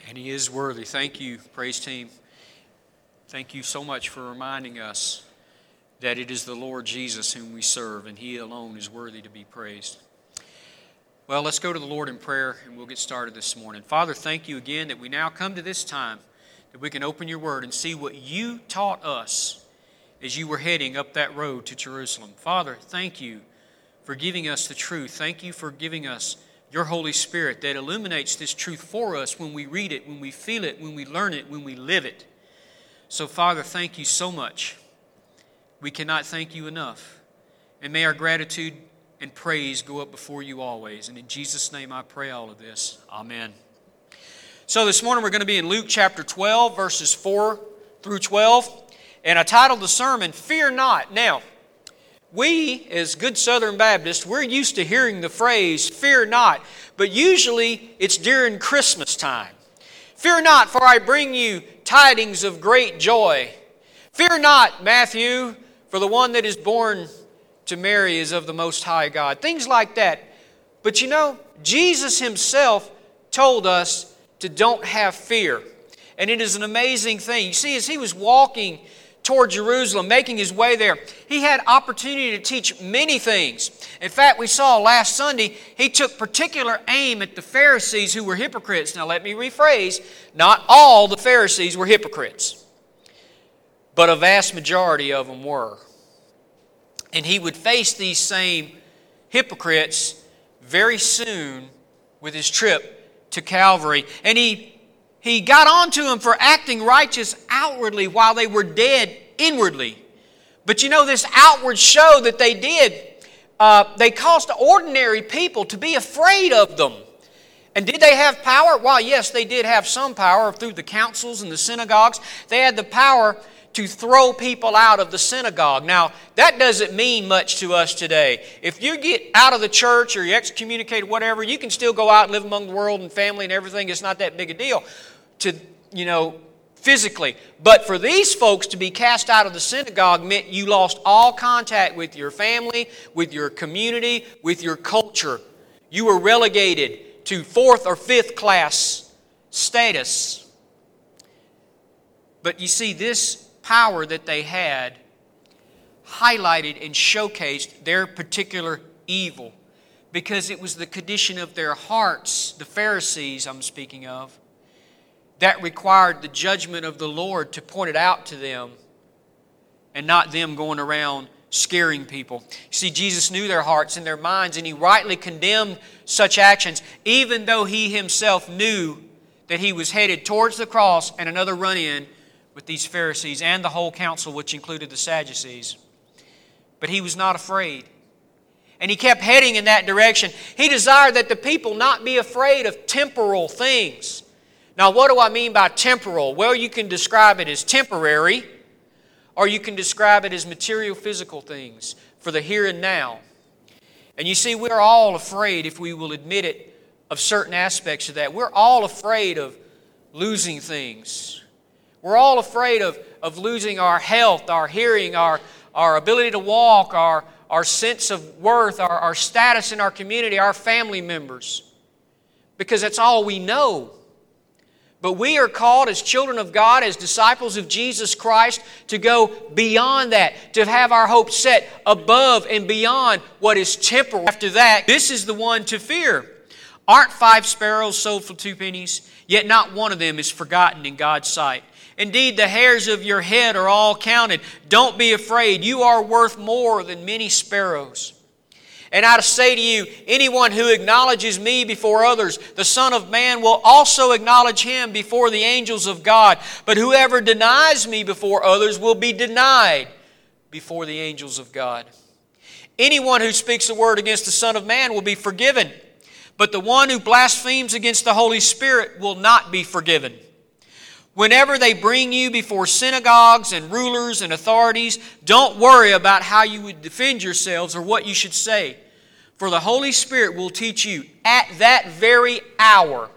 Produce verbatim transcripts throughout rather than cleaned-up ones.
And He is worthy. Thank you, praise team. Thank you so much for reminding us that it is the Lord Jesus whom we serve, and He alone is worthy to be praised. Well, let's go to the Lord in prayer, and we'll get started this morning. Father, thank you again that we now come to this time that we can open your Word and see what you taught us as you were heading up that road to Jerusalem. Father, thank you for giving us the truth. Thank you for giving us your Holy Spirit that illuminates this truth for us when we read it, when we feel it, when we learn it, when we live it. So, Father, thank you so much. We cannot thank you enough. And may our gratitude and praise go up before you always. And in Jesus' name I pray all of this. Amen. So this morning we're going to be in Luke chapter twelve, verses four through twelve. And I titled the sermon, Fear Not. Now, we, as good Southern Baptists, we're used to hearing the phrase, fear not. But usually it's during Christmas time. Fear not, for I bring you tidings of great joy. Fear not, Matthew, for the one that is born to Mary is of the Most High God. Things like that. But you know, Jesus Himself told us to don't have fear. And it is an amazing thing. You see, as He was walking toward Jerusalem, making His way there, He had opportunity to teach many things. In fact, we saw last Sunday, He took particular aim at the Pharisees who were hypocrites. Now let me rephrase, not all the Pharisees were hypocrites, but a vast majority of them were. And He would face these same hypocrites very soon with His trip to Calvary. And He He got on to them for acting righteous outwardly while they were dead inwardly. But you know, this outward show that they did, uh, they caused ordinary people to be afraid of them. And did they have power? Well, yes, they did have some power through the councils and the synagogues. They had the power to throw people out of the synagogue. Now, that doesn't mean much to us today. If you get out of the church or you're excommunicated, whatever, you can still go out and live among the world and family and everything. It's not that big a deal to, you know, physically. But for these folks to be cast out of the synagogue meant you lost all contact with your family, with your community, with your culture. You were relegated to fourth or fifth class status. But you see, this power that they had highlighted and showcased their particular evil, because it was the condition of their hearts, the Pharisees I'm speaking of, that required the judgment of the Lord to point it out to them and not them going around scaring people. See, Jesus knew their hearts and their minds, and He rightly condemned such actions, even though He Himself knew that He was headed towards the cross and another run-in with these Pharisees and the whole council, which included the Sadducees. But He was not afraid. And He kept heading in that direction. He desired that the people not be afraid of temporal things. Now, what do I mean by temporal? Well, you can describe it as temporary, or you can describe it as material, physical things for the here and now. And you see, we're all afraid, if we will admit it, of certain aspects of that. We're all afraid of losing things. We're all afraid of, of losing our health, our hearing, our, our ability to walk, our, our sense of worth, our, our status in our community, our family members. Because that's all we know. But we are called as children of God, as disciples of Jesus Christ, to go beyond that, to have our hope set above and beyond what is temporal. After that, this is the one to fear. Aren't five sparrows sold for two pennies? Yet not one of them is forgotten in God's sight. Indeed, the hairs of your head are all counted. Don't be afraid. You are worth more than many sparrows. And I say to you, anyone who acknowledges me before others, the Son of Man will also acknowledge him before the angels of God. But whoever denies me before others will be denied before the angels of God. Anyone who speaks a word against the Son of Man will be forgiven. But the one who blasphemes against the Holy Spirit will not be forgiven. Whenever they bring you before synagogues and rulers and authorities, don't worry about how you would defend yourselves or what you should say. For the Holy Spirit will teach you at that very hour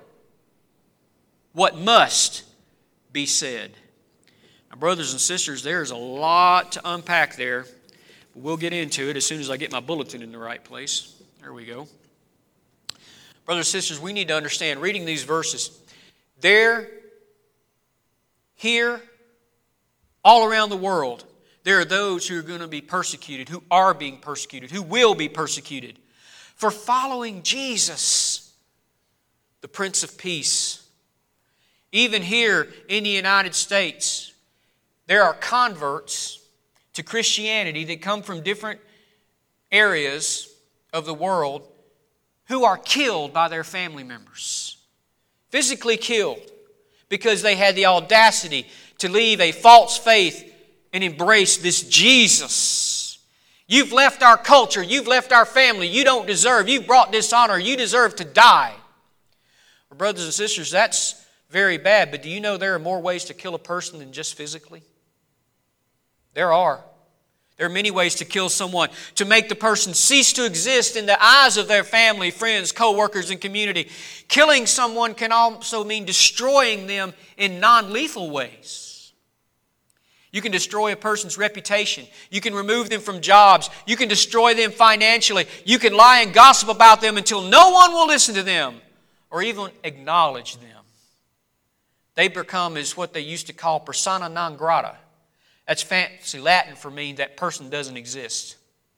what must be said. Now, brothers and sisters, there's a lot to unpack there. But we'll get into it as soon as I get my bulletin in the right place. There we go. Brothers and sisters, we need to understand, reading these verses, There, here, all around the world, there are those who are going to be persecuted, who are being persecuted, who will be persecuted for following Jesus, the Prince of Peace. Even here in the United States, there are converts to Christianity that come from different areas of the world who are killed by their family members. Physically killed because they had the audacity to leave a false faith and embrace this Jesus. You've left our culture. You've left our family. You don't deserve. You've brought dishonor. You deserve to die. Well, brothers and sisters, that's very bad. But do you know there are more ways to kill a person than just physically? There are. There are many ways to kill someone. To make the person cease to exist in the eyes of their family, friends, co-workers, and community. Killing someone can also mean destroying them in non-lethal ways. You can destroy a person's reputation. You can remove them from jobs. You can destroy them financially. You can lie and gossip about them until no one will listen to them or even acknowledge them. They become as what they used to call persona non grata. That's fancy Latin for meaning that person doesn't exist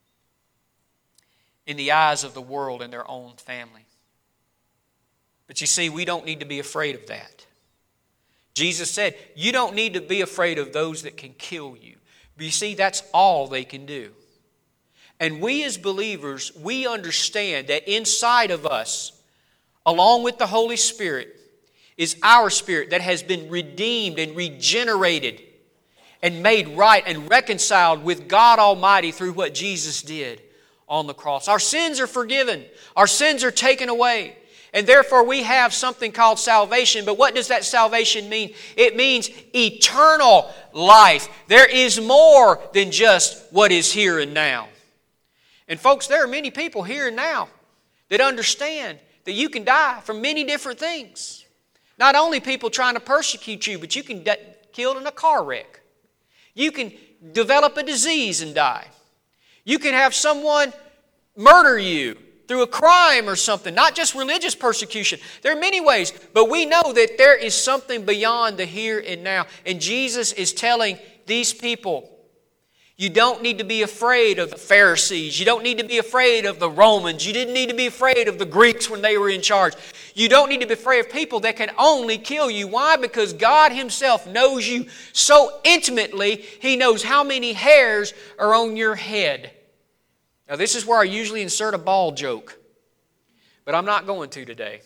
in the eyes of the world and their own family. But you see, we don't need to be afraid of that. Jesus said, you don't need to be afraid of those that can kill you. But you see, that's all they can do. And we as believers, we understand that inside of us, along with the Holy Spirit, is our spirit that has been redeemed and regenerated and made right and reconciled with God Almighty through what Jesus did on the cross. Our sins are forgiven. Our sins are taken away. And therefore we have something called salvation. But what does that salvation mean? It means eternal life. There is more than just what is here and now. And folks, there are many people here and now that understand that you can die from many different things. Not only people trying to persecute you, but you can get killed in a car wreck. You can develop a disease and die. You can have someone murder you through a crime or something, not just religious persecution. There are many ways, but we know that there is something beyond the here and now. And Jesus is telling these people, you don't need to be afraid of the Pharisees. You don't need to be afraid of the Romans. You didn't need to be afraid of the Greeks when they were in charge. You don't need to be afraid of people that can only kill you. Why? Because God Himself knows you so intimately, He knows how many hairs are on your head. Now, this is where I usually insert a ball joke, but I'm not going to today.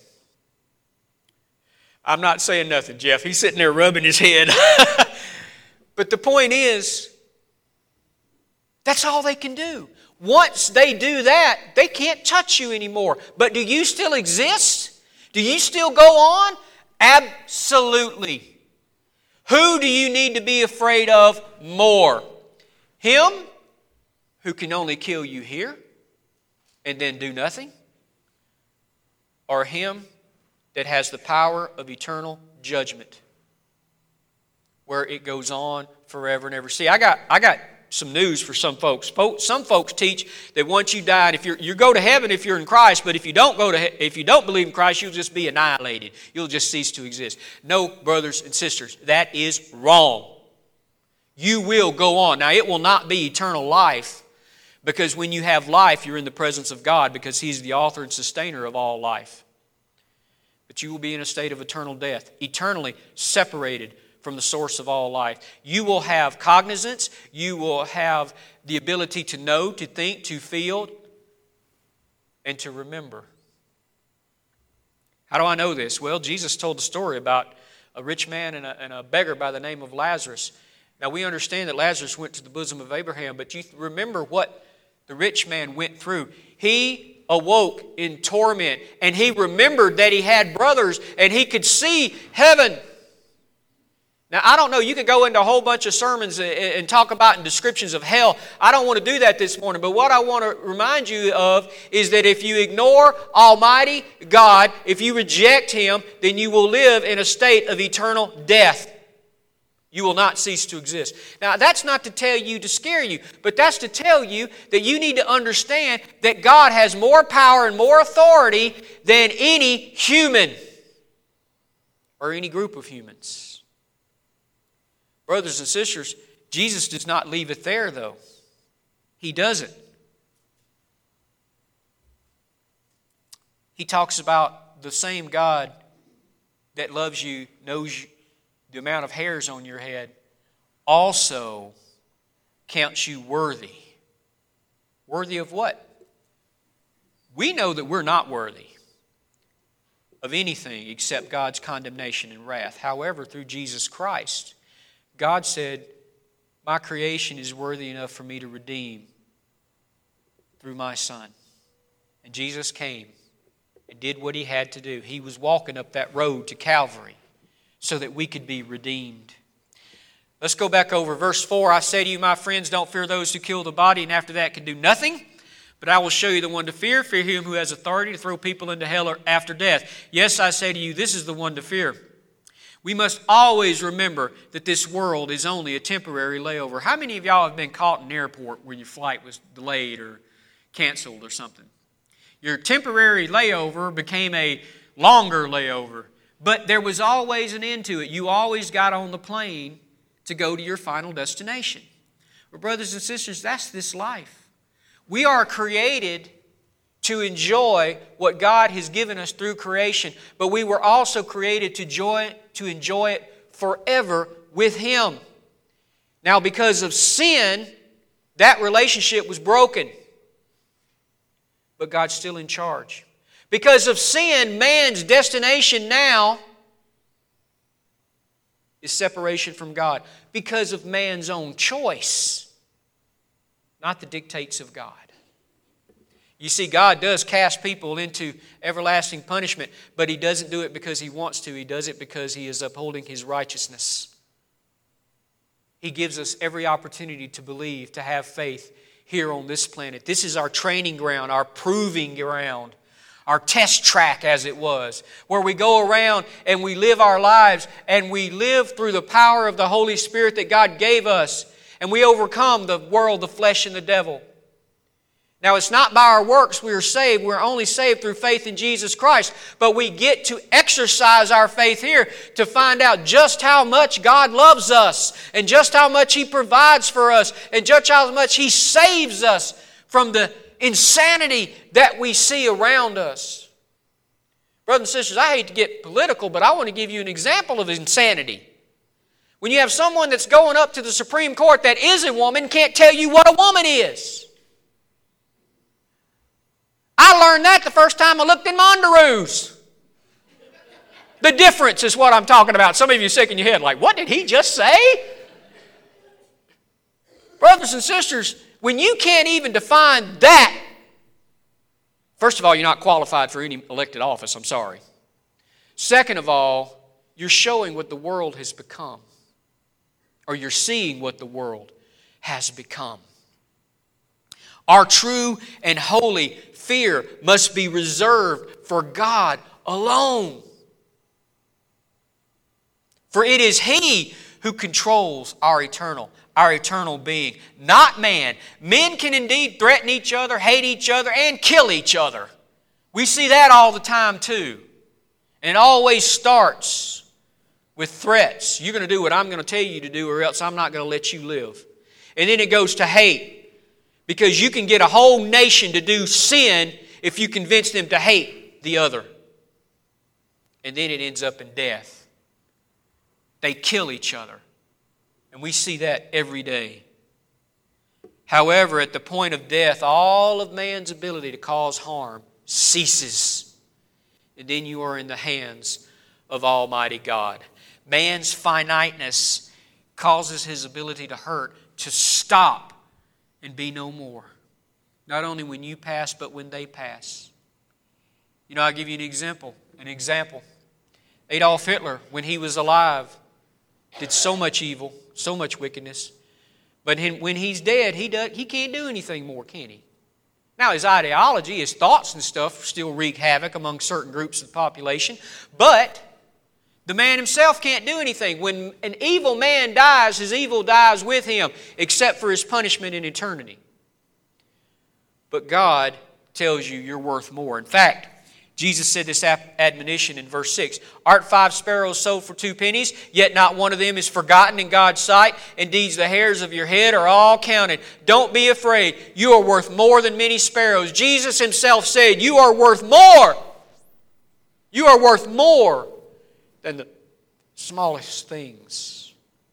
I'm not saying nothing, Jeff. He's sitting there rubbing his head. But the point is, that's all they can do. Once they do that, they can't touch you anymore. But do you still exist? Do you still go on? Absolutely. Who do you need to be afraid of more? Him, who can only kill you here and then do nothing? Or him that has the power of eternal judgment where it goes on forever and ever? See, I got I got some news for some folks. Some folks teach that once you die, if you're, you go to heaven if you're in Christ, but if you don't go to he- if you don't believe in Christ, you'll just be annihilated. You'll just cease to exist. No, brothers and sisters, that is wrong. You will go on. Now, it will not be eternal life, because when you have life, you're in the presence of God, because He's the author and sustainer of all life. But you will be in a state of eternal death, eternally separated from the source of all life. You will have cognizance. You will have the ability to know, to think, to feel, and to remember. How do I know this? Well, Jesus told the story about a rich man and a, and a beggar by the name of Lazarus. Now, we understand that Lazarus went to the bosom of Abraham, but you remember what the rich man went through. He awoke in torment, and he remembered that he had brothers, and he could see heaven. Now, I don't know, you could go into a whole bunch of sermons and talk about descriptions of hell. I don't want to do that this morning, but what I want to remind you of is that if you ignore Almighty God, if you reject Him, then you will live in a state of eternal death. You will not cease to exist. Now, that's not to tell you to scare you, but that's to tell you that you need to understand that God has more power and more authority than any human. or any group of humans. Brothers and sisters, Jesus does not leave it there, though. He doesn't. He talks about the same God that loves you, knows the amount of hairs on your head, also counts you worthy. Worthy of what? We know that we're not worthy of anything except God's condemnation and wrath. However, through Jesus Christ, God said, my creation is worthy enough for me to redeem through my Son. And Jesus came and did what He had to do. He was walking up that road to Calvary so that we could be redeemed. Let's go back over verse four. I say to you, my friends, don't fear those who kill the body, and after that can do nothing. But I will show you the one to fear. Fear him who has authority to throw people into hell after death. Yes, I say to you, this is the one to fear. We must always remember that this world is only a temporary layover. How many of y'all have been caught in an airport when your flight was delayed or canceled or something? Your temporary layover became a longer layover. But there was always an end to it. You always got on the plane to go to your final destination. Well, brothers and sisters, that's this life. We are created to enjoy what God has given us through creation, but we were also created to enjoy, to enjoy it forever with Him. Now, because of sin, that relationship was broken, but God's still in charge. Because of sin, man's destination now is separation from God. Because of man's own choice, not the dictates of God. You see, God does cast people into everlasting punishment, but He doesn't do it because He wants to. He does it because He is upholding His righteousness. He gives us every opportunity to believe, to have faith here on this planet. This is our training ground, our proving ground, our test track as it was, where we go around and we live our lives and we live through the power of the Holy Spirit that God gave us, and we overcome the world, the flesh, and the devil. Now, it's not by our works we are saved. We're only saved through faith in Jesus Christ. But we get to exercise our faith here to find out just how much God loves us and just how much He provides for us and just how much He saves us from the insanity that we see around us. Brothers and sisters, I hate to get political, but I want to give you an example of insanity. When you have someone that's going up to the Supreme Court that is a woman, can't tell you what a woman is. I learned that the first time I looked in my underoos. The difference is what I'm talking about. Some of you are shaking your head like, what did he just say? Brothers and sisters, when you can't even define that, first of all, you're not qualified for any elected office, I'm sorry. Second of all, you're showing what the world has become. Or you're seeing what the world has become. Our true and holy fear must be reserved for God alone. For it is He who controls our eternal, our eternal being, not man. Men can indeed threaten each other, hate each other, and kill each other. We see that all the time too. And it always starts with threats. You're going to do what I'm going to tell you to do, or else I'm not going to let you live. And then it goes to hate. Because you can get a whole nation to do sin if you convince them to hate the other. And then it ends up in death. They kill each other. And we see that every day. However, at the point of death, all of man's ability to cause harm ceases. And then you are in the hands of Almighty God. Man's finiteness causes his ability to hurt to stop and be no more. Not only when you pass, but when they pass. You know, I'll give you an example. An example. Adolf Hitler, when he was alive, did so much evil, so much wickedness. But when he's dead, he does, he can't do anything more, can he? Now, his ideology, his thoughts and stuff still wreak havoc among certain groups of the population. But the man himself can't do anything. When an evil man dies, his evil dies with him, except for his punishment in eternity. But God tells you you're worth more. In fact, Jesus said this admonition in verse six. Art five sparrows sold for two pennies, yet not one of them is forgotten in God's sight. Indeed, the hairs of your head are all counted. Don't be afraid. You are worth more than many sparrows. Jesus Himself said, you are worth more. You are worth more than the smallest things.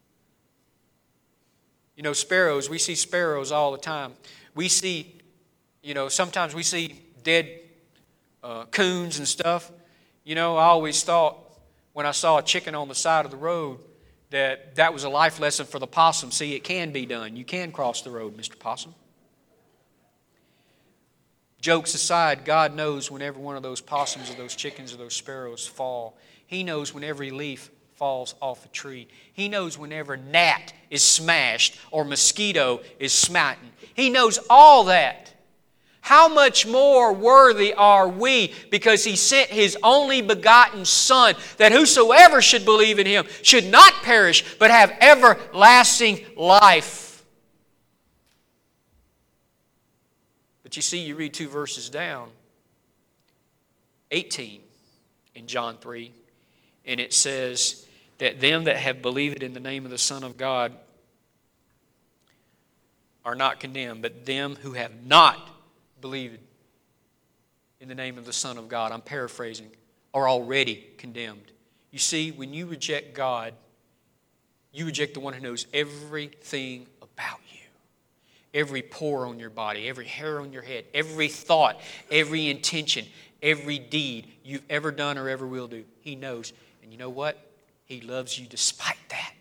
You know, sparrows, we see sparrows all the time. We see, you know, sometimes we see dead Uh, coons and stuff. You know, I always thought when I saw a chicken on the side of the road that that was a life lesson for the possum. See, it can be done. You can cross the road, Mister Possum. Jokes aside, God knows when every one of those possums or those chickens or those sparrows fall. He knows when every leaf falls off a tree. He knows whenever gnat is smashed or mosquito is smitten. He knows all that. How much more worthy are we because He sent His only begotten Son, that whosoever should believe in Him should not perish but have everlasting life. But you see, you read two verses down, eighteen in John three, and it says that them that have believed in the name of the Son of God are not condemned, but them who have not believed in the name of the Son of God, I'm paraphrasing, are already condemned. You see, when you reject God, you reject the one who knows everything about you. Every pore on your body, every hair on your head, every thought, every intention, every deed you've ever done or ever will do. He knows. And you know what? He loves you despite that.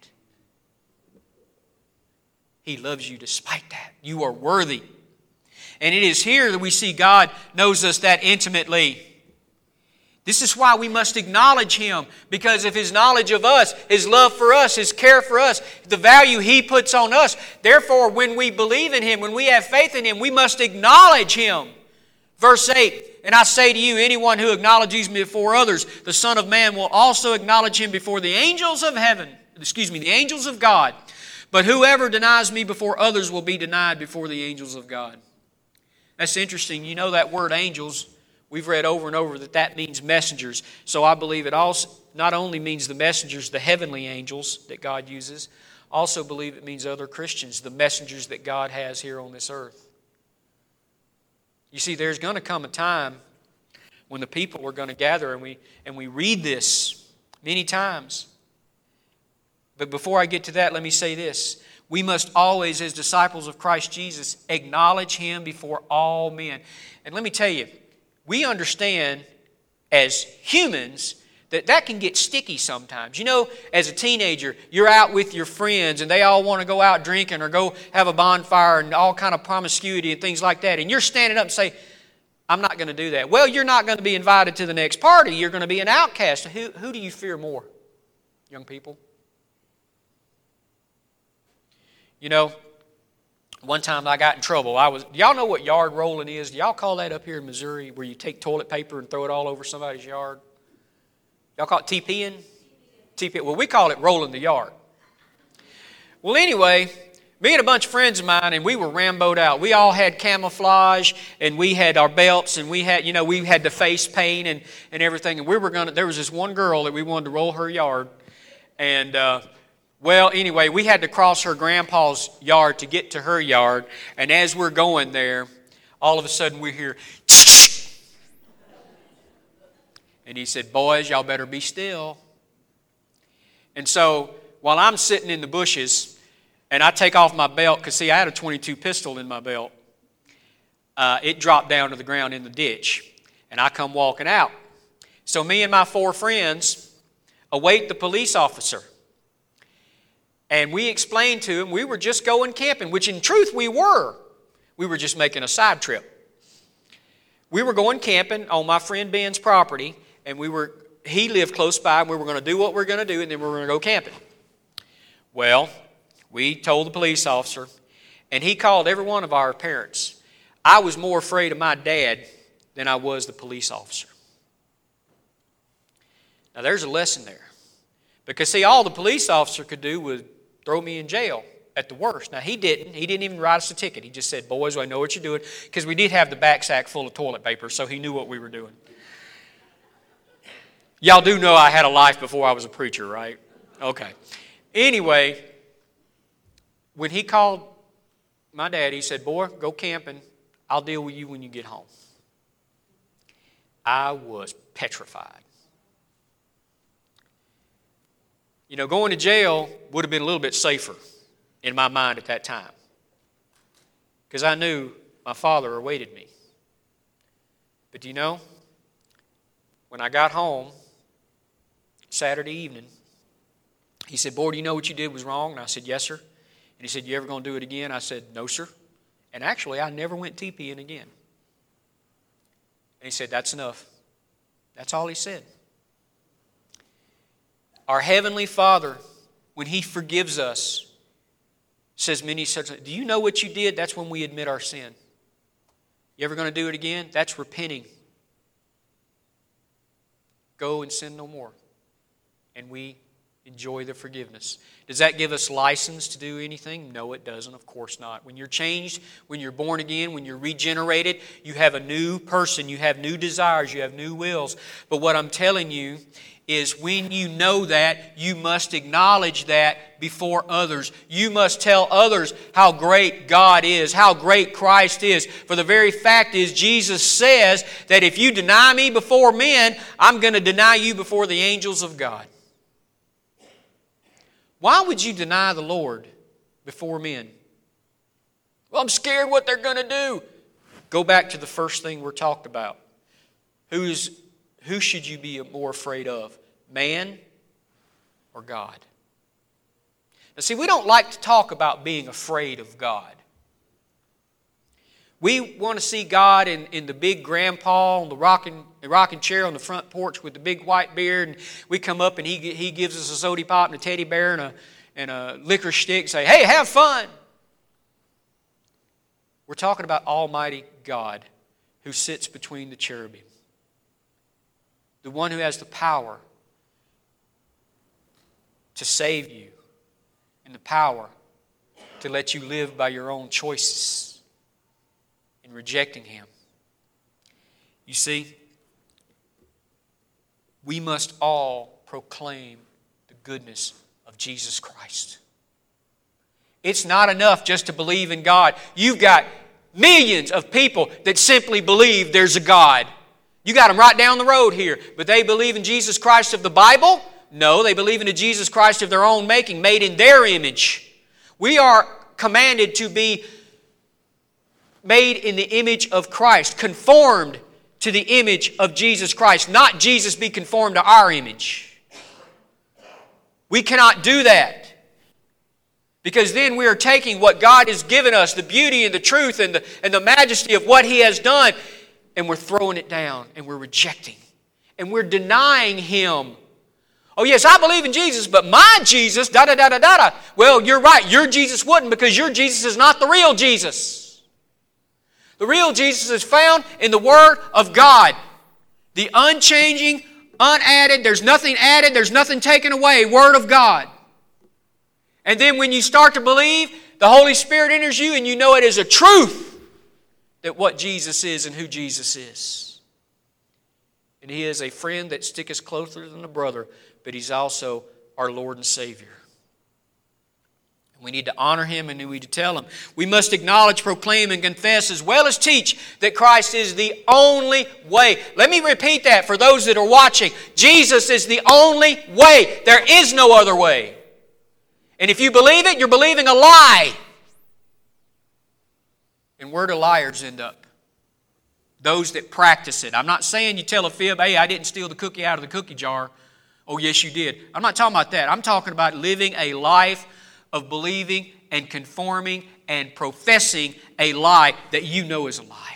He loves you despite that. You are worthy. And it is here that we see God knows us that intimately. This is why we must acknowledge Him, because of His knowledge of us, His love for us, His care for us, the value He puts on us. Therefore, when we believe in Him, when we have faith in Him, we must acknowledge Him. Verse eight, and I say to you, anyone who acknowledges me before others, the Son of Man will also acknowledge Him before the angels of heaven, excuse me, the angels of God. But whoever denies me before others will be denied before the angels of God. That's interesting. You know that word angels, we've read over and over that that means messengers. So I believe it also not only means the messengers, the heavenly angels that God uses, also believe it means other Christians, the messengers that God has here on this earth. You see, there's going to come a time when the people are going to gather, and we and we read this many times. But before I get to that, let me say this. We must always, as disciples of Christ Jesus, acknowledge Him before all men. And let me tell you, we understand as humans that that can get sticky sometimes. You know, as a teenager, you're out with your friends and they all want to go out drinking or go have a bonfire and all kind of promiscuity and things like that. And you're standing up and say, I'm not going to do that. Well, you're not going to be invited to the next party. You're going to be an outcast. Who, who do you fear more, young people? You know, one time I got in trouble. I was. Do y'all know what yard rolling is? Do y'all call that up here in Missouri where you take toilet paper and throw it all over somebody's yard? Y'all call it TPing? T P. Well, we call it rolling the yard. Well, anyway, me and a bunch of friends of mine, and we were Rambo'd out. We all had camouflage, and we had our belts, and we had, you know, we had the face paint and, and everything. And we were gonna. There was this one girl that we wanted to roll her yard, and. Uh, Well, anyway, we had to cross her grandpa's yard to get to her yard. And as we're going there, all of a sudden we hear, and he said, boys, y'all better be still. And so while I'm sitting in the bushes and I take off my belt, because see, I had a twenty-two pistol in my belt, uh, it dropped down to the ground in the ditch. And I come walking out. So me and my four friends await the police officer. And we explained to him we were just going camping, which in truth we were. We were just making a side trip. We were going camping on my friend Ben's property, and we were he lived close by, and we were going to do what we we're going to do, and then we were going to go camping. Well, we told the police officer, and he called every one of our parents. I was more afraid of my dad than I was the police officer. Now, there's a lesson there. Because, see, all the police officer could do was throw me in jail at the worst. Now, he didn't. He didn't even write us a ticket. He just said, boys, I know what you're doing. Because we did have the back sack full of toilet paper, so he knew what we were doing. Y'all do know I had a life before I was a preacher, right? Okay. Anyway, when he called my dad, he said, boy, go camping. I'll deal with you when you get home. I was petrified. You know, going to jail would have been a little bit safer in my mind at that time, because I knew my father awaited me. But do you know, when I got home Saturday evening, he said, boy, do you know what you did was wrong? And I said, yes, sir. And he said, you ever going to do it again? I said, no, sir. And actually, I never went TPing again. And he said, that's enough. That's all he said. Our Heavenly Father, when He forgives us, says many such things. Do you know what you did? That's when we admit our sin. You ever going to do it again? That's repenting. Go and sin no more. And we enjoy the forgiveness. Does that give us license to do anything? No, it doesn't. Of course not. When you're changed, when you're born again, when you're regenerated, you have a new person. You have new desires. You have new wills. But what I'm telling you is when you know that, you must acknowledge that before others. You must tell others how great God is, how great Christ is. For the very fact is, Jesus says that if you deny me before men, I'm going to deny you before the angels of God. Why would you deny the Lord before men? Well, I'm scared what they're going to do. Go back to the first thing we're talked about. Who's Who should you be more afraid of? Man or God? Now see, we don't like to talk about being afraid of God. We want to see God in, in the big grandpa on the rocking, the rocking chair on the front porch with the big white beard. And we come up and he, he gives us a soda pop and a teddy bear and a, and a liquor stick and say, hey, have fun. We're talking about Almighty God who sits between the cherubim. The one who has the power to save you and the power to let you live by your own choices in rejecting Him. You see, we must all proclaim the goodness of Jesus Christ. It's not enough just to believe in God. You've got millions of people that simply believe there's a God. You got them right down the road here. But they believe in Jesus Christ of the Bible? No, they believe in a Jesus Christ of their own making, made in their image. We are commanded to be made in the image of Christ, conformed to the image of Jesus Christ, not Jesus be conformed to our image. We cannot do that, because then we are taking what God has given us, the beauty and the truth and the, and the majesty of what He has done, and we're throwing it down and we're rejecting and we're denying Him. Oh yes, I believe in Jesus, but my Jesus, da da da da da da. Well, you're right, your Jesus wouldn't, because your Jesus is not the real Jesus. The real Jesus is found in the Word of God. The unchanging, unadded, there's nothing added, there's nothing taken away, Word of God. And then when you start to believe, the Holy Spirit enters you and you know it is a truth that what Jesus is and who Jesus is. And He is a friend that sticketh closer than a brother, but He's also our Lord and Savior. We need to honor Him and we need to tell Him. We must acknowledge, proclaim, and confess as well as teach that Christ is the only way. Let me repeat that for those that are watching. Jesus is the only way. There is no other way. And if you believe it, you're believing a lie. And where do liars end up? Those that practice it. I'm not saying you tell a fib, hey, I didn't steal the cookie out of the cookie jar. Oh, yes, you did. I'm not talking about that. I'm talking about living a life of believing and conforming and professing a lie that you know is a lie.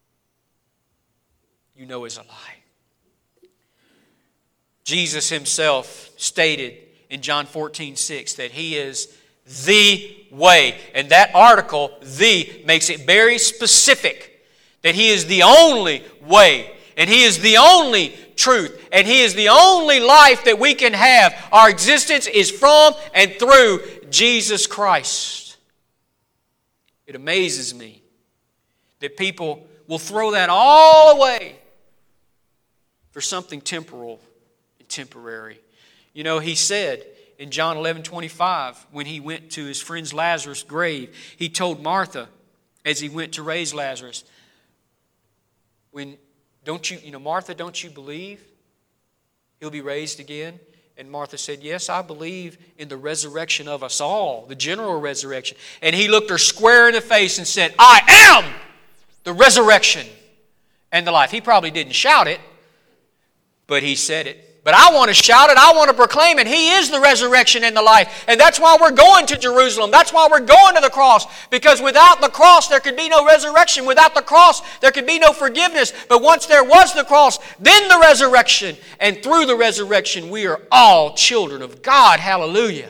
You know is a lie. Jesus Himself stated in John fourteen six that He is the way. And that article, the, makes it very specific that He is the only way. And He is the only truth. And He is the only life that we can have. Our existence is from and through Jesus Christ. It amazes me that people will throw that all away for something temporal temporary. You know, he said in John eleven twenty-five, when he went to his friend Lazarus' grave, he told Martha, as he went to raise Lazarus, when, don't you, you know, Martha, don't you believe he'll be raised again? And Martha said, yes, I believe in the resurrection of us all, the general resurrection. And he looked her square in the face and said, I am the resurrection and the life. He probably didn't shout it, but he said it. But I want to shout it. I want to proclaim it. He is the resurrection and the life. And that's why we're going to Jerusalem. That's why we're going to the cross. Because without the cross, there could be no resurrection. Without the cross, there could be no forgiveness. But once there was the cross, then the resurrection. And through the resurrection, we are all children of God. Hallelujah.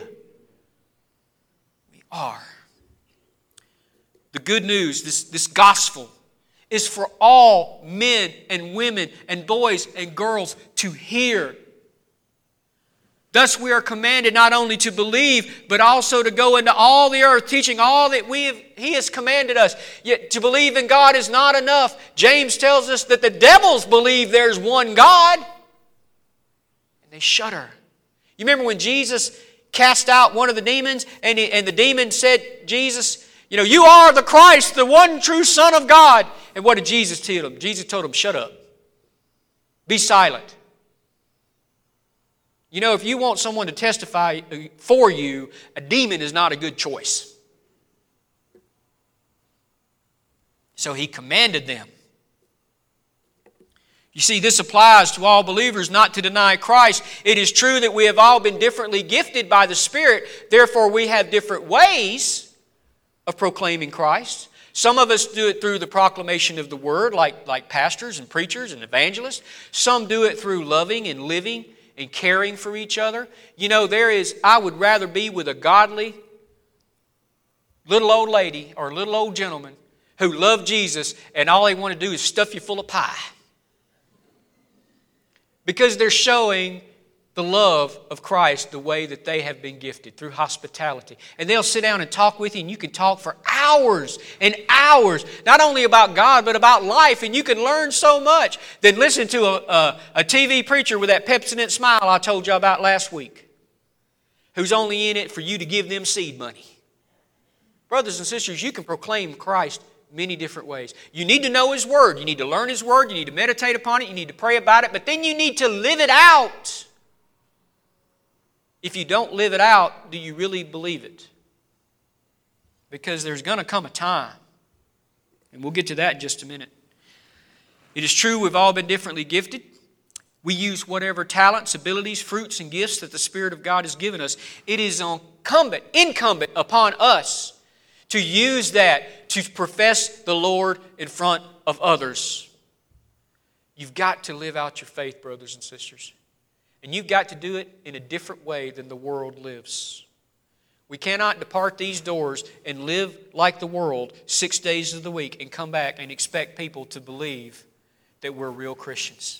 We are. The good news, this, this gospel, is for all men and women and boys and girls to hear. Thus we are commanded not only to believe, but also to go into all the earth, teaching all that we have, He has commanded us. Yet to believe in God is not enough. James tells us that the devils believe there's one God, and they shudder. You remember when Jesus cast out one of the demons, and, he, and the demon said, Jesus, you know, you are the Christ, the one true Son of God. And what did Jesus tell him? Jesus told him, shut up. Be silent. You know, if you want someone to testify for you, a demon is not a good choice. So he commanded them. You see, this applies to all believers not to deny Christ. It is true that we have all been differently gifted by the Spirit. Therefore, we have different ways of proclaiming Christ. Some of us do it through the proclamation of the Word, like, like pastors and preachers and evangelists. Some do it through loving and living and caring for each other. You know, there is, I would rather be with a godly little old lady or little old gentleman who love Jesus and all they want to do is stuff you full of pie. Because they're showing the love of Christ the way that they have been gifted, through hospitality. And they'll sit down and talk with you, and you can talk for hours and hours, not only about God, but about life, and you can learn so much. Then listen to a, a, a T V preacher with that Pepsodent smile I told you about last week, who's only in it for you to give them seed money. Brothers and sisters, you can proclaim Christ many different ways. You need to know His Word. You need to learn His Word. You need to meditate upon it. You need to pray about it. But then you need to live it out. If you don't live it out, do you really believe it? Because there's going to come a time, and we'll get to that in just a minute. It is true we've all been differently gifted. We use whatever talents, abilities, fruits, and gifts that the Spirit of God has given us. It is incumbent, incumbent upon us to use that to profess the Lord in front of others. You've got to live out your faith, brothers and sisters. And you've got to do it in a different way than the world lives. We cannot depart these doors and live like the world six days of the week and come back and expect people to believe that we're real Christians.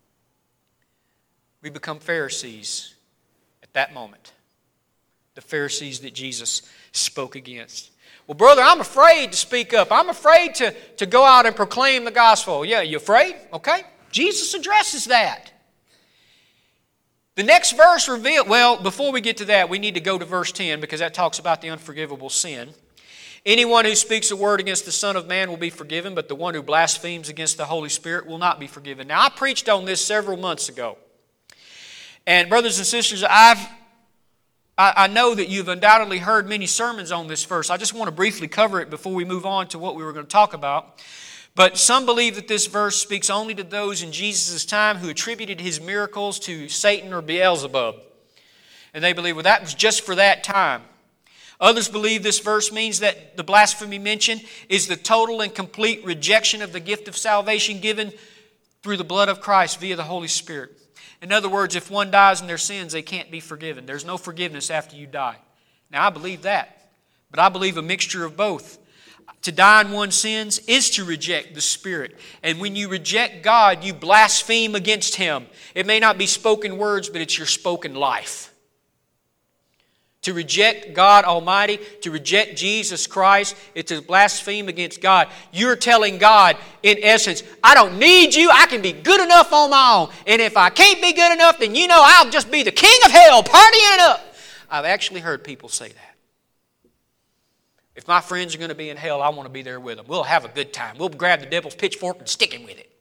We become Pharisees at that moment. The Pharisees that Jesus spoke against. Well, brother, I'm afraid to speak up. I'm afraid to, to go out and proclaim the gospel. Yeah, you afraid? Okay. Jesus addresses that. The next verse reveals, well, before we get to that, we need to go to verse ten because that talks about the unforgivable sin. Anyone who speaks a word against the Son of Man will be forgiven, but the one who blasphemes against the Holy Spirit will not be forgiven. Now, I preached on this several months ago. And brothers and sisters, I've, I, I know that you've undoubtedly heard many sermons on this verse. I just want to briefly cover it before we move on to what we were going to talk about. But some believe that this verse speaks only to those in Jesus' time who attributed His miracles to Satan or Beelzebub. And they believe, well, that was just for that time. Others believe this verse means that the blasphemy mentioned is the total and complete rejection of the gift of salvation given through the blood of Christ via the Holy Spirit. In other words, if one dies in their sins, they can't be forgiven. There's no forgiveness after you die. Now, I believe that. But I believe a mixture of both. To die in one's sins is to reject the Spirit. And when you reject God, you blaspheme against Him. It may not be spoken words, but it's your spoken life. To reject God Almighty, to reject Jesus Christ, it's to blaspheme against God. You're telling God, in essence, I don't need you, I can be good enough on my own. And if I can't be good enough, then you know I'll just be the king of hell, partying it up. I've actually heard people say that. If my friends are going to be in hell, I want to be there with them. We'll have a good time. We'll grab the devil's pitchfork and stick him with it.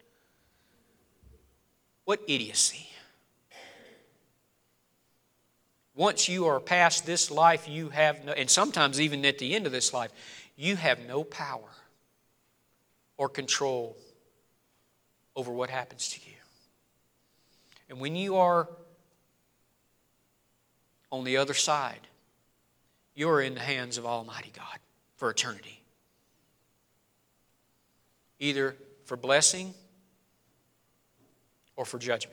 What idiocy. Once you are past this life, you have no, and sometimes even at the end of this life, you have no power or control over what happens to you. And when you are on the other side, you're in the hands of Almighty God for eternity. Either for blessing or for judgment.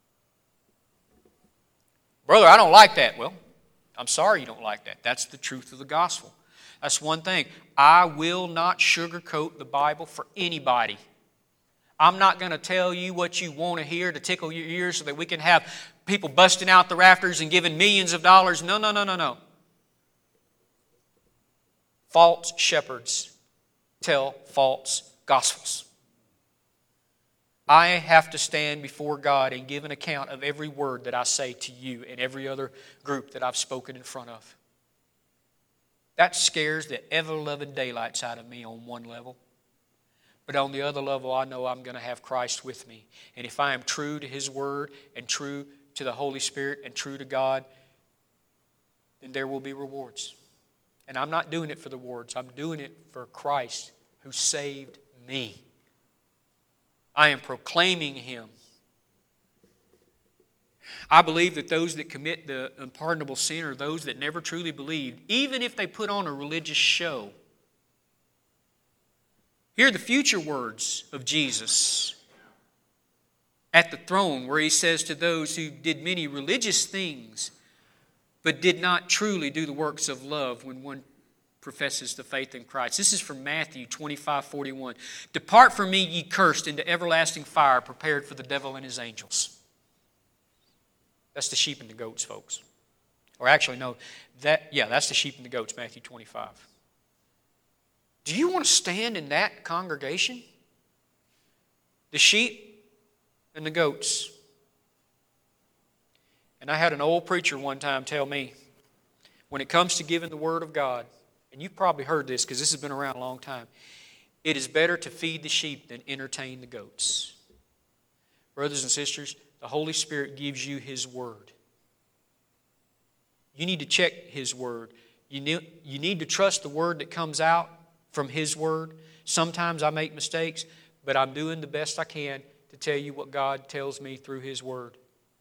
Brother, I don't like that. Well, I'm sorry you don't like that. That's the truth of the gospel. That's one thing. I will not sugarcoat the Bible for anybody. I'm not going to tell you what you want to hear to tickle your ears so that we can have people busting out the rafters and giving millions of dollars. No, no, no, no, no. False shepherds tell false gospels. I have to stand before God and give an account of every word that I say to you and every other group that I've spoken in front of. That scares the ever-loving daylights out of me on one level. But on the other level, I know I'm going to have Christ with me. And if I am true to His Word and true to the Holy Spirit and true to God, then there will be rewards. And I'm not doing it for the rewards. I'm doing it for Christ who saved me. I am proclaiming Him. I believe that those that commit the unpardonable sin are those that never truly believed, even if they put on a religious show. Hear the future words of Jesus at the throne, where He says to those who did many religious things but did not truly do the works of love when one professes the faith in Christ. This is from Matthew twenty-five forty-one. Depart from me, ye cursed, into everlasting fire prepared for the devil and his angels. That's the sheep and the goats, folks. Or actually, no, that yeah, that's the sheep and the goats, Matthew twenty-five. Do you want to stand in that congregation? The sheep and the goats. And I had an old preacher one time tell me, when it comes to giving the Word of God, and you've probably heard this because this has been around a long time, it is better to feed the sheep than entertain the goats. Brothers and sisters, the Holy Spirit gives you His Word. You need to check His Word. You need, you need to trust the Word that comes out from His Word. Sometimes I make mistakes, but I'm doing the best I can to tell you what God tells me through His Word.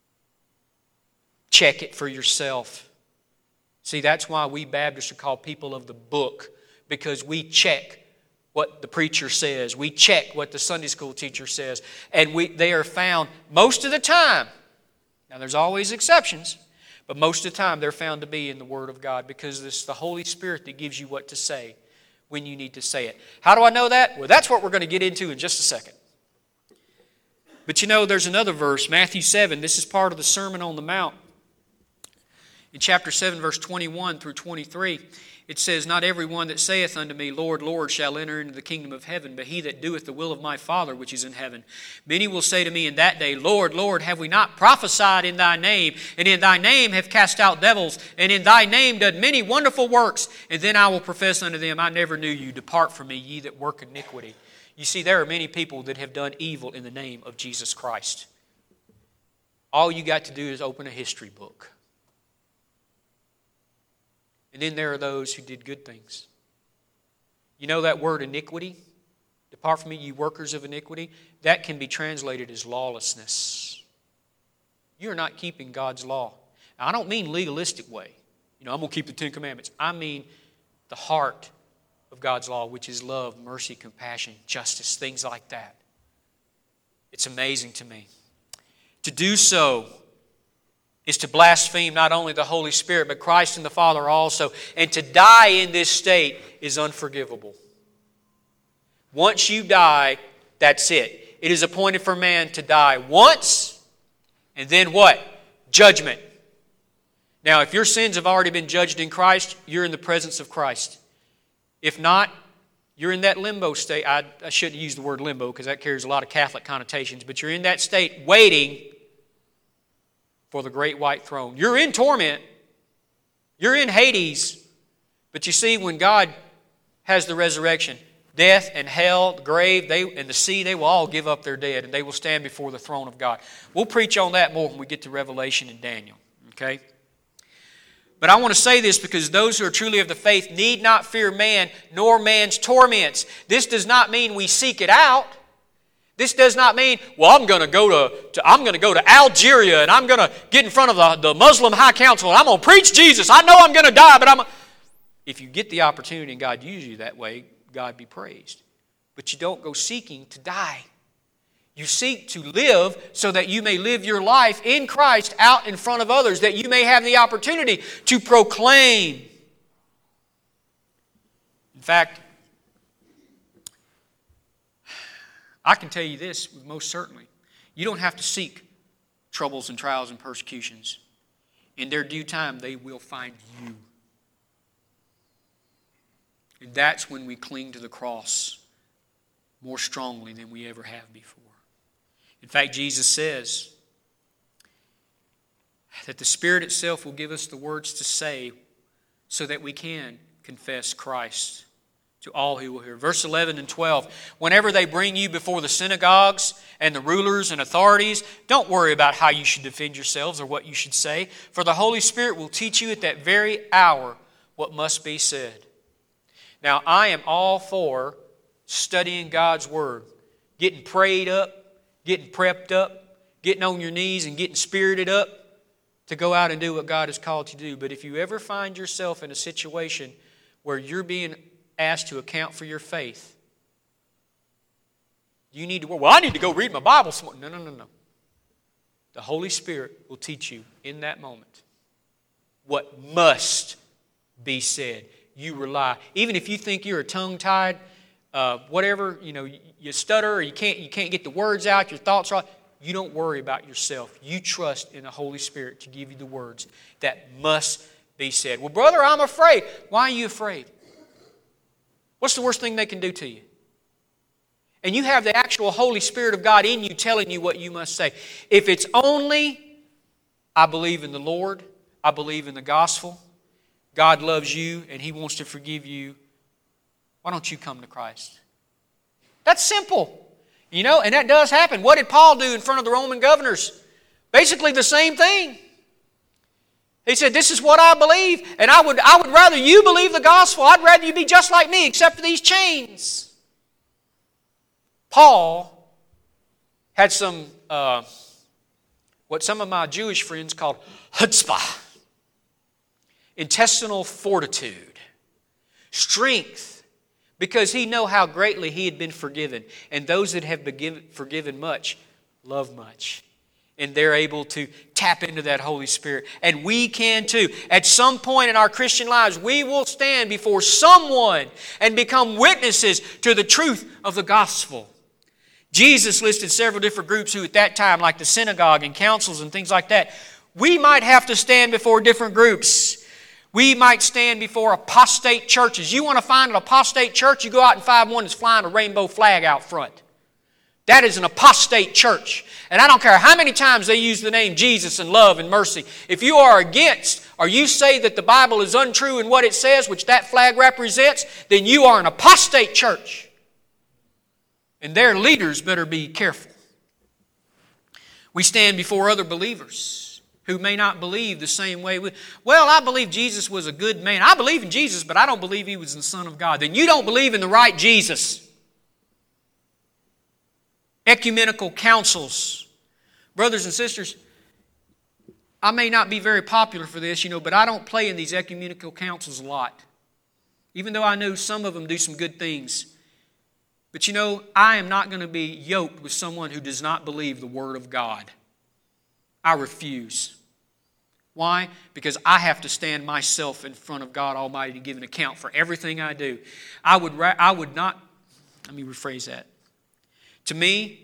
Check it for yourself. See, that's why we Baptists are called people of the book, because we check what the preacher says. We check what the Sunday school teacher says. And we they are found most of the time. Now, there's always exceptions, but most of the time they're found to be in the Word of God, because it's the Holy Spirit that gives you what to say when you need to say it. How do I know that? Well, that's what we're going to get into in just a second. But you know, there's another verse, Matthew seven. This is part of the Sermon on the Mount. In chapter seven, verse twenty-one through twenty-three, it says, Not every one that saith unto me, Lord, Lord, shall enter into the kingdom of heaven, but he that doeth the will of my Father which is in heaven. Many will say to me in that day, Lord, Lord, have we not prophesied in thy name, and in thy name have cast out devils, and in thy name done many wonderful works? And then I will profess unto them, I never knew you. Depart from me, ye that work iniquity. You see, there are many people that have done evil in the name of Jesus Christ. All you got to do is open a history book. And then there are those who did good things. You know that word iniquity? Depart from me, ye workers of iniquity. That can be translated as lawlessness. You're not keeping God's law. Now, I don't mean legalistic way. You know, I'm going to keep the Ten Commandments. I mean the heart of God's law, which is love, mercy, compassion, justice, things like that. It's amazing to me. To do so is to blaspheme not only the Holy Spirit, but Christ and the Father also. And to die in this state is unforgivable. Once you die, that's it. It is appointed for man to die once, and then what? Judgment. Now, if your sins have already been judged in Christ, you're in the presence of Christ. If not, you're in that limbo state. I, I shouldn't use the word limbo because that carries a lot of Catholic connotations, but you're in that state waiting for the great white throne. You're in torment. You're in Hades. But you see, when God has the resurrection, death and hell, the grave, they, and the sea, they will all give up their dead and they will stand before the throne of God. We'll preach on that more when we get to Revelation and Daniel. Okay? But I want to say this because those who are truly of the faith need not fear man nor man's torments. This does not mean we seek it out. This does not mean, well, I'm going to go to, to I'm going to go to Algeria and I'm going to get in front of the, the Muslim High Council and I'm going to preach Jesus. I know I'm going to die, but I'm. If you get the opportunity and God uses you that way, God be praised. But you don't go seeking to die. You seek to live so that you may live your life in Christ out in front of others, that you may have the opportunity to proclaim. In fact, I can tell you this most certainly. You don't have to seek troubles and trials and persecutions. In their due time, they will find you. And that's when we cling to the cross more strongly than we ever have before. In fact, Jesus says that the Spirit itself will give us the words to say so that we can confess Christ to all who will hear. Verse eleven and twelve, whenever they bring you before the synagogues and the rulers and authorities, don't worry about how you should defend yourselves or what you should say, for the Holy Spirit will teach you at that very hour what must be said. Now, I am all for studying God's Word, getting prayed up, getting prepped up, getting on your knees and getting spirited up to go out and do what God has called you to do. But if you ever find yourself in a situation where you're being asked to account for your faith, you need to, well, I need to go read my Bible some more. No, no, no, no. The Holy Spirit will teach you in that moment what must be said. You rely. Even if you think you're a tongue-tied, uh, whatever, you know, you, you stutter or you can't, you can't get the words out, your thoughts are out, you don't worry about yourself. You trust in the Holy Spirit to give you the words that must be said. Well, brother, I'm afraid. Why are you afraid? What's the worst thing they can do to you? And you have the actual Holy Spirit of God in you telling you what you must say. If it's only, I believe in the Lord, I believe in the gospel, God loves you and He wants to forgive you, why don't you come to Christ? That's simple. You know, and that does happen. What did Paul do in front of the Roman governors? Basically the same thing. He said, this is what I believe, and I would, I would rather you believe the gospel. I'd rather you be just like me, except for these chains. Paul had some, uh, what some of my Jewish friends called chutzpah, intestinal fortitude, strength, because he knew how greatly he had been forgiven. And those that have been forgiven much love much. And they're able to tap into that Holy Spirit. And we can too. At some point in our Christian lives, we will stand before someone and become witnesses to the truth of the gospel. Jesus listed several different groups who at that time, like the synagogue and councils and things like that, we might have to stand before different groups. We might stand before apostate churches. You want to find an apostate church, you go out and find one that's flying a rainbow flag out front. That is an apostate church. And I don't care how many times they use the name Jesus and love and mercy. If you are against, or you say that the Bible is untrue in what it says, which that flag represents, then you are an apostate church. And their leaders better be careful. We stand before other believers who may not believe the same way. We, well, I believe Jesus was a good man. I believe in Jesus, but I don't believe He was the Son of God. Then you don't believe in the right Jesus. Ecumenical councils. Brothers and sisters, I may not be very popular for this, you know, but I don't play in these ecumenical councils a lot. Even though I know some of them do some good things. But you know, I am not going to be yoked with someone who does not believe the Word of God. I refuse. Why? Because I have to stand myself in front of God Almighty to give an account for everything I do. I would, I would not, let me rephrase that. To me,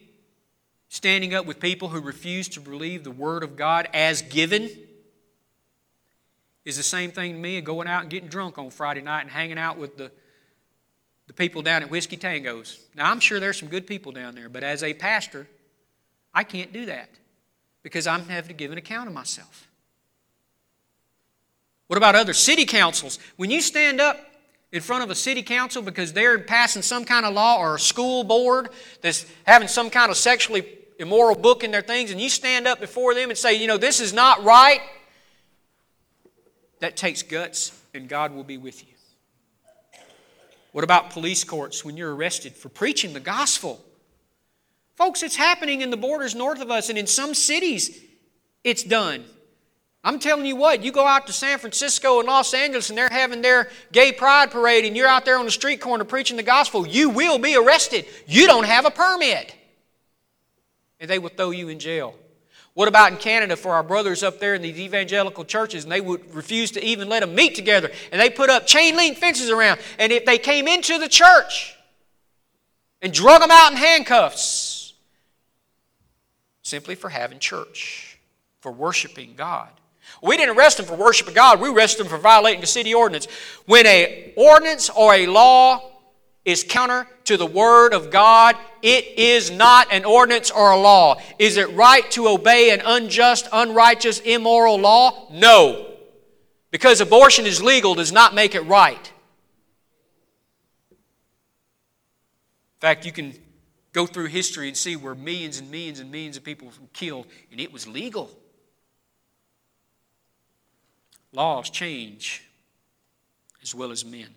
standing up with people who refuse to believe the Word of God as given is the same thing to me as going out and getting drunk on Friday night and hanging out with the, the people down at Whiskey Tango's. Now, I'm sure there's some good people down there, but as a pastor, I can't do that because I'm having to give an account of myself. What about other city councils? When you stand up in front of a city council because they're passing some kind of law, or a school board that's having some kind of sexually immoral book in their things, and you stand up before them and say, you know, this is not right, that takes guts, and God will be with you. What about police courts when you're arrested for preaching the gospel? Folks, it's happening in the borders north of us, and in some cities it's done. I'm telling you what, you go out to San Francisco and Los Angeles and they're having their gay pride parade and you're out there on the street corner preaching the gospel, you will be arrested. You don't have a permit. And they will throw you in jail. What about in Canada for our brothers up there in these evangelical churches, and they would refuse to even let them meet together, and they put up chain link fences around, and if they came into the church and drug them out in handcuffs simply for having church, for worshiping God. We didn't arrest them for worshiping God. We arrested them for violating the city ordinance. When an ordinance or a law is counter to the Word of God, it is not an ordinance or a law. Is it right to obey an unjust, unrighteous, immoral law? No. Because abortion is legal does not make it right. In fact, you can go through history and see where millions and millions and millions of people were killed, and it was legal. Laws change as well as men.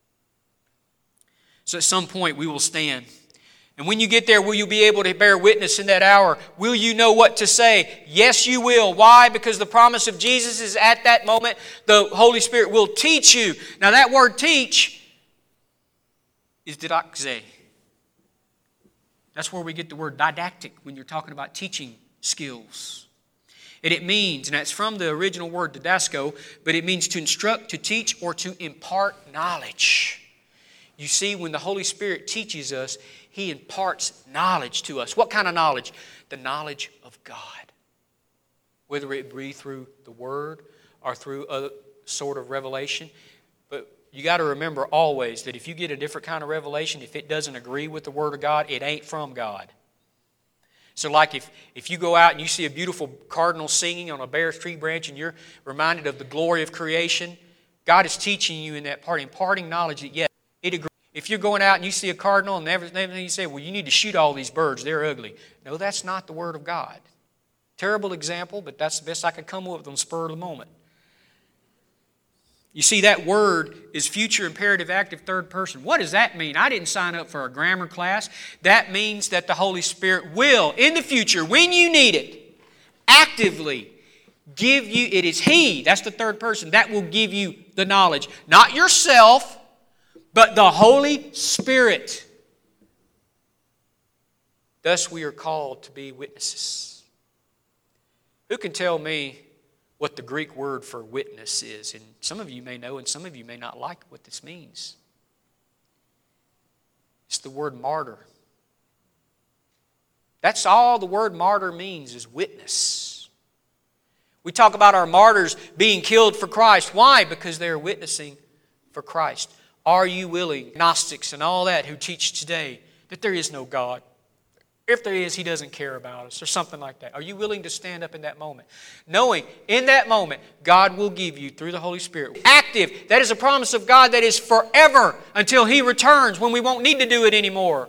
So at some point we will stand. And when you get there, will you be able to bear witness in that hour? Will you know what to say? Yes, you will. Why? Because the promise of Jesus is at that moment. The Holy Spirit will teach you. Now that word teach is didaxe. That's where we get the word didactic when you're talking about teaching skills. And it means, and that's from the original word didasco, but it means to instruct, to teach, or to impart knowledge. You see, when the Holy Spirit teaches us, He imparts knowledge to us. What kind of knowledge? The knowledge of God. Whether it be through the Word or through a sort of revelation. But you got to remember always that if you get a different kind of revelation, if it doesn't agree with the Word of God, it ain't from God. So like if, if you go out and you see a beautiful cardinal singing on a bare tree branch and you're reminded of the glory of creation, God is teaching you in that part, imparting knowledge that, yes, it agrees. If you're going out and you see a cardinal and everything, you say, well, you need to shoot all these birds. They're ugly. No, that's not the Word of God. Terrible example, but that's the best I could come up with on the spur of the moment. You see, that word is future imperative active third person. What does that mean? I didn't sign up for a grammar class. That means that the Holy Spirit will, in the future, when you need it, actively give you, it is He, that's the third person, that will give you the knowledge. Not yourself, but the Holy Spirit. Thus we are called to be witnesses. Who can tell me what the Greek word for witness is? And some of you may know and some of you may not like what this means. It's the word martyr. That's all the word martyr means, is witness. We talk about our martyrs being killed for Christ. Why? Because they are witnessing for Christ. Are you willing, Gnostics and all that who teach today, that there is no God? If there is, He doesn't care about us, or something like that. Are you willing to stand up in that moment? Knowing in that moment, God will give you, through the Holy Spirit, active. That is a promise of God that is forever until He returns, when we won't need to do it anymore.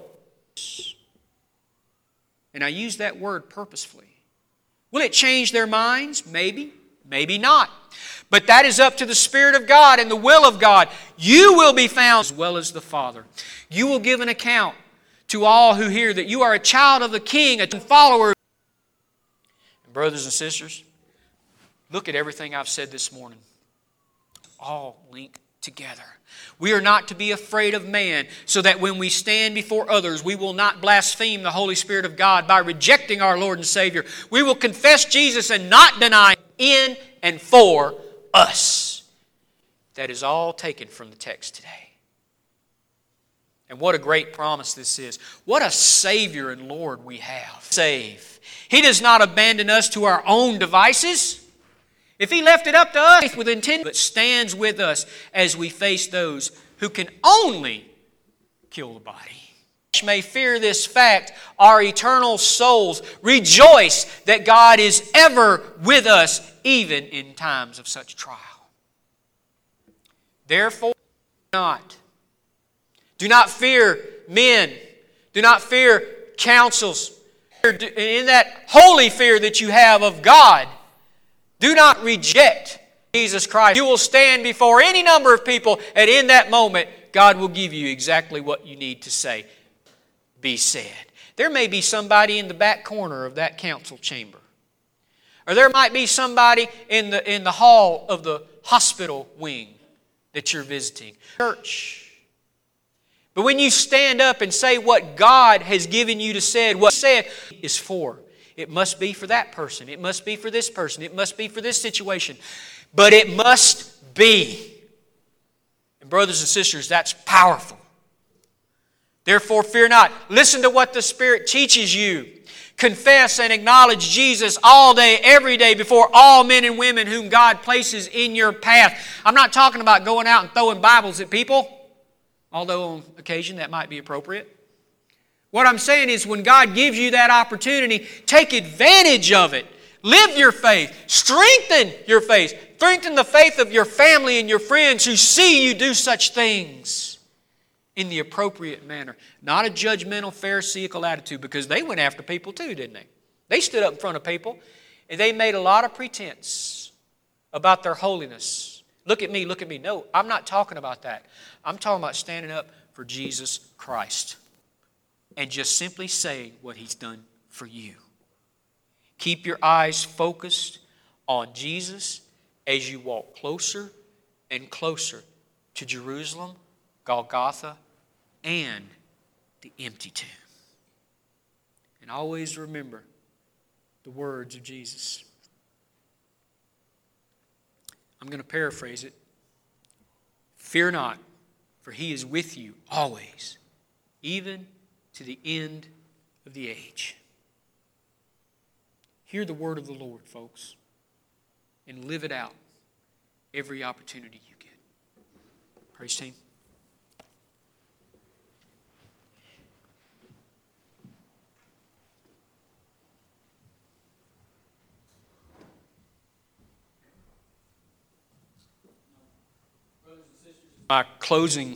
And I use that word purposefully. Will it change their minds? Maybe. Maybe not. But that is up to the Spirit of God and the will of God. You will be found as well as the Father. You will give an account to all who hear that you are a child of the King, a follower. And brothers and sisters, look at everything I've said this morning. All linked together. We are not to be afraid of man, so that when we stand before others, we will not blaspheme the Holy Spirit of God by rejecting our Lord and Savior. We will confess Jesus and not deny in and for us. That is all taken from the text today. And what a great promise this is. What a Savior and Lord we have. Save. He does not abandon us to our own devices. If He left it up to us with intent, but stands with us as we face those who can only kill the body. May fear this fact, our eternal souls rejoice that God is ever with us, even in times of such trial. Therefore, do not. Do not fear men. Do not fear counsels. In that holy fear that you have of God, do not reject Jesus Christ. You will stand before any number of people, and in that moment, God will give you exactly what you need to say. Be said. There may be somebody in the back corner of that council chamber. Or there might be somebody in the, in the hall of the hospital wing that you're visiting. Church. But when you stand up and say what God has given you to say, what said is for. It must be for that person. It must be for this person. It must be for this situation. But it must be. And brothers and sisters, that's powerful. Therefore, fear not. Listen to what the Spirit teaches you. Confess and acknowledge Jesus all day, every day, before all men and women whom God places in your path. I'm not talking about going out and throwing Bibles at people, although on occasion that might be appropriate. What I'm saying is when God gives you that opportunity, take advantage of it. Live your faith. Strengthen your faith. Strengthen the faith of your family and your friends who see you do such things in the appropriate manner. Not a judgmental, pharisaical attitude, because they went after people too, didn't they? They stood up in front of people and they made a lot of pretense about their holiness. Look at me, look at me. No, I'm not talking about that. I'm talking about standing up for Jesus Christ and just simply saying what He's done for you. Keep your eyes focused on Jesus as you walk closer and closer to Jerusalem, Golgotha, and the empty tomb. And always remember the words of Jesus. I'm going to paraphrase it. Fear not, for He is with you always, even to the end of the age. Hear the word of the Lord, folks, and live it out every opportunity you get. Praise team. My closing,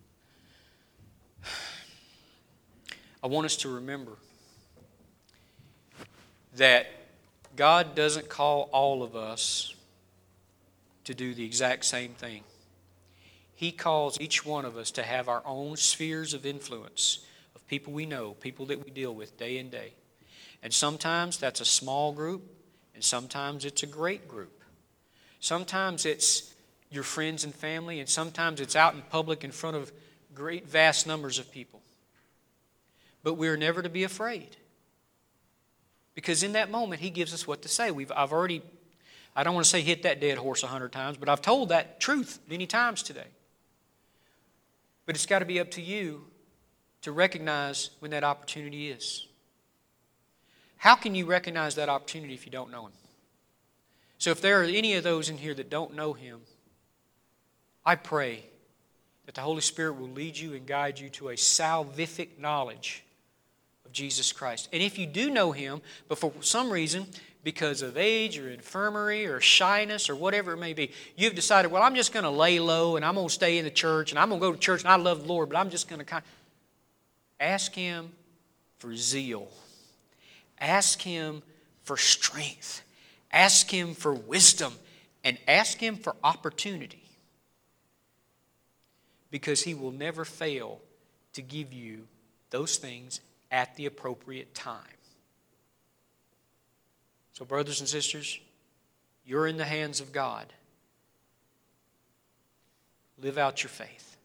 I want us to remember that God doesn't call all of us to do the exact same thing. He calls each one of us to have our own spheres of influence of people we know, people that we deal with day in day. And sometimes that's a small group, and sometimes it's a great group. Sometimes it's your friends and family, and sometimes it's out in public in front of great, vast numbers of people. But we're never to be afraid. Because in that moment, He gives us what to say. We've, I've already, I don't want to say hit that dead horse a hundred times, but I've told that truth many times today. But it's got to be up to you to recognize when that opportunity is. How can you recognize that opportunity if you don't know Him? So if there are any of those in here that don't know Him, I pray that the Holy Spirit will lead you and guide you to a salvific knowledge of Jesus Christ. And if you do know Him, but for some reason, because of age or infirmary or shyness or whatever it may be, you've decided, well, I'm just going to lay low and I'm going to stay in the church and I'm going to go to church and I love the Lord, but I'm just going to kind of ask Him for zeal. Ask Him for strength. Ask Him for wisdom. And ask Him for opportunity. Because He will never fail to give you those things at the appropriate time. So, brothers and sisters, you're in the hands of God. Live out your faith.